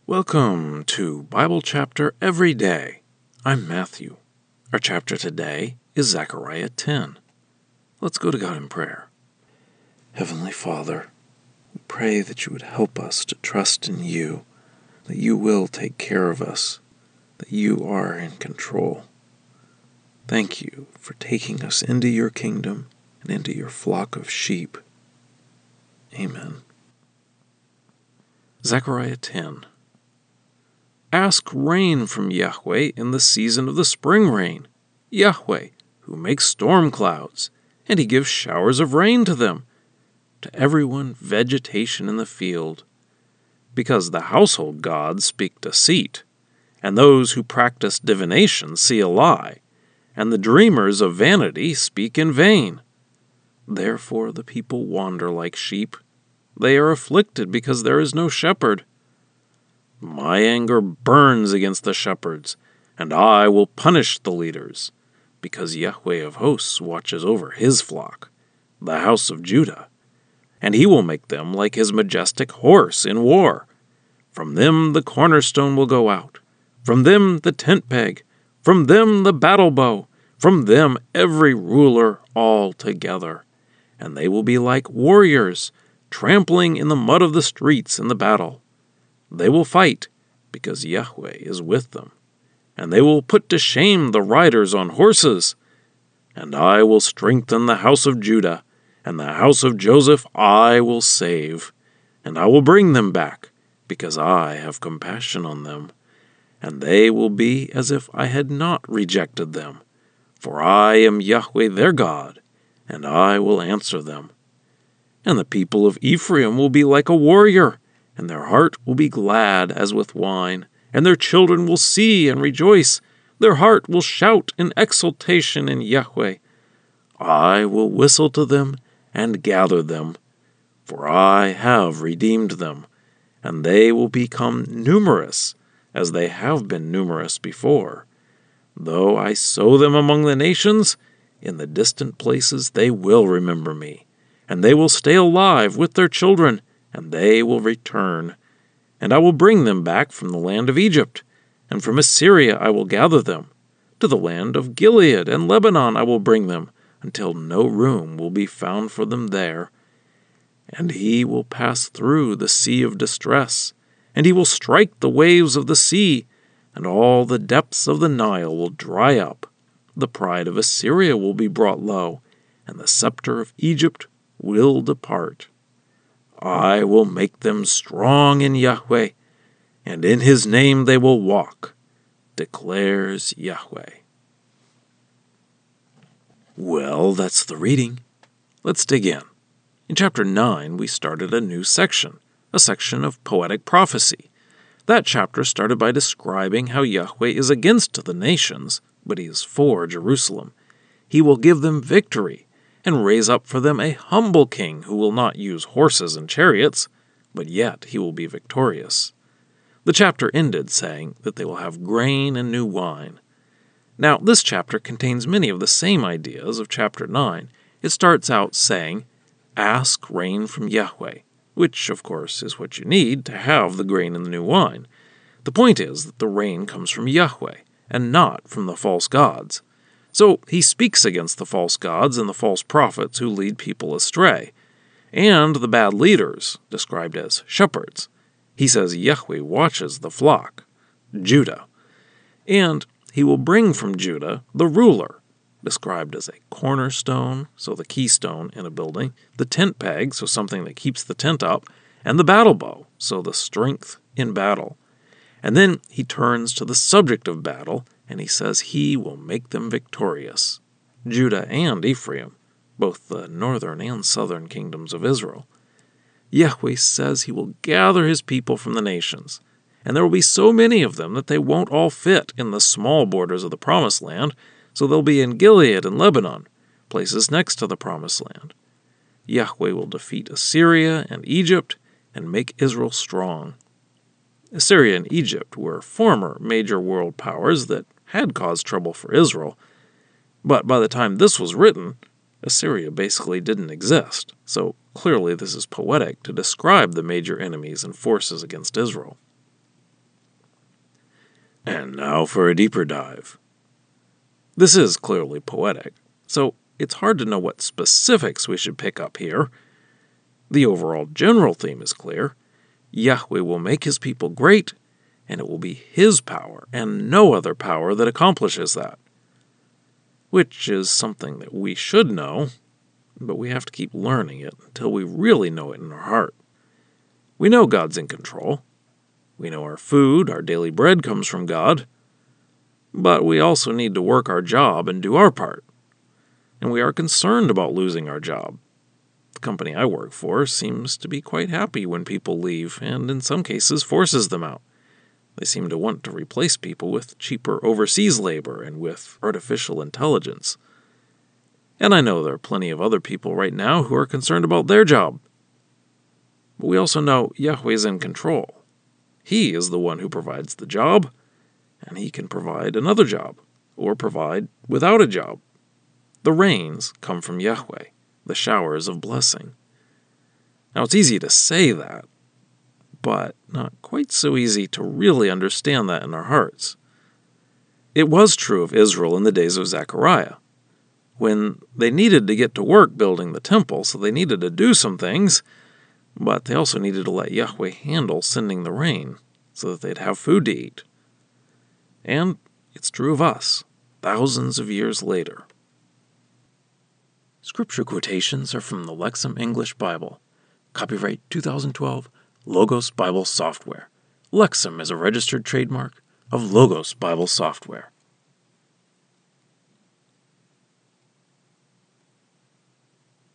Welcome to Bible Chapter Every Day. I'm Matthew. Our chapter today is Zechariah 10. Let's go to God in prayer. Heavenly Father, we pray that you would help us to trust in you, that you will take care of us, that you are in control. Thank you for taking us into your kingdom and into your flock of sheep. Amen. Zechariah 10. Ask rain from Yahweh in the season of the spring rain, Yahweh, who makes storm clouds, and he gives showers of rain to them, to everyone vegetation in the field. Because the household gods speak deceit, and those who practice divination see a lie, and the dreamers of vanity speak in vain. Therefore the people wander like sheep. They are afflicted because there is no shepherd. My anger burns against the shepherds, and I will punish the leaders, because Yahweh of hosts watches over his flock, the house of Judah, and he will make them like his majestic horse in war. From them the cornerstone will go out, from them the tent peg, from them the battle bow, from them every ruler all together. And they will be like warriors, trampling in the mud of the streets in the battle. They will fight, because Yahweh is with them, and they will put to shame the riders on horses. And I will strengthen the house of Judah, and the house of Joseph I will save, and I will bring them back, because I have compassion on them. And they will be as if I had not rejected them, for I am Yahweh their God, and I will answer them. And the people of Ephraim will be like a warrior, and their heart will be glad as with wine, and their children will see and rejoice. Their heart will shout in exultation in Yahweh. I will whistle to them and gather them, for I have redeemed them, and they will become numerous, as they have been numerous before. Though I sow them among the nations, in the distant places they will remember me, and they will stay alive with their children, and they will return. And I will bring them back from the land of Egypt, and from Assyria I will gather them. To the land of Gilead and Lebanon I will bring them, until no room will be found for them there. And he will pass through the sea of distress, and he will strike the waves of the sea, and all the depths of the Nile will dry up. The pride of Assyria will be brought low, and the scepter of Egypt will depart. I will make them strong in Yahweh, and in his name they will walk, declares Yahweh. Well, that's the reading. Let's dig in. In chapter 9, we started a new section, a section of poetic prophecy. That chapter started by describing how Yahweh is against the nations, but he is for Jerusalem. He will give them victory, and raise up for them a humble king who will not use horses and chariots, but yet he will be victorious. The chapter ended saying that they will have grain and new wine. Now, this chapter contains many of the same ideas of chapter 9. It starts out saying, "Ask rain from Yahweh," which, of course, is what you need to have the grain and the new wine. The point is that the rain comes from Yahweh, and not from the false gods. So he speaks against the false gods and the false prophets who lead people astray, and the bad leaders, described as shepherds. He says Yahweh watches the flock, Judah, and he will bring from Judah the ruler, described as a cornerstone, so the keystone in a building, the tent peg, so something that keeps the tent up, and the battle bow, so the strength in battle. And then he turns to the subject of battle, and he says he will make them victorious, Judah and Ephraim, both the northern and southern kingdoms of Israel. Yahweh says he will gather his people from the nations, and there will be so many of them that they won't all fit in the small borders of the Promised Land, so they'll be in Gilead and Lebanon, places next to the Promised Land. Yahweh will defeat Assyria and Egypt and make Israel strong. Assyria and Egypt were former major world powers that had caused trouble for Israel, but by the time this was written, Assyria basically didn't exist, so clearly this is poetic to describe the major enemies and forces against Israel. And now for a deeper dive. This is clearly poetic, so it's hard to know what specifics we should pick up here. The overall general theme is clear. Yahweh will make his people great, and it will be his power and no other power that accomplishes that. Which is something that we should know, but we have to keep learning it until we really know it in our heart. We know God's in control. We know our food, our daily bread comes from God. But we also need to work our job and do our part. And we are concerned about losing our job. The company I work for seems to be quite happy when people leave, and in some cases forces them out. They seem to want to replace people with cheaper overseas labor and with artificial intelligence. And I know there are plenty of other people right now who are concerned about their job. But we also know Yahweh's in control. He is the one who provides the job, and he can provide another job, or provide without a job. The rains come from Yahweh, the showers of blessing. Now it's easy to say that, but not quite so easy to really understand that in our hearts. It was true of Israel in the days of Zechariah, when they needed to get to work building the temple, so they needed to do some things, but they also needed to let Yahweh handle sending the rain so that they'd have food to eat. And it's true of us, thousands of years later. Scripture quotations are from the Lexham English Bible. Copyright 2012, Logos Bible Software. Lexham is a registered trademark of Logos Bible Software.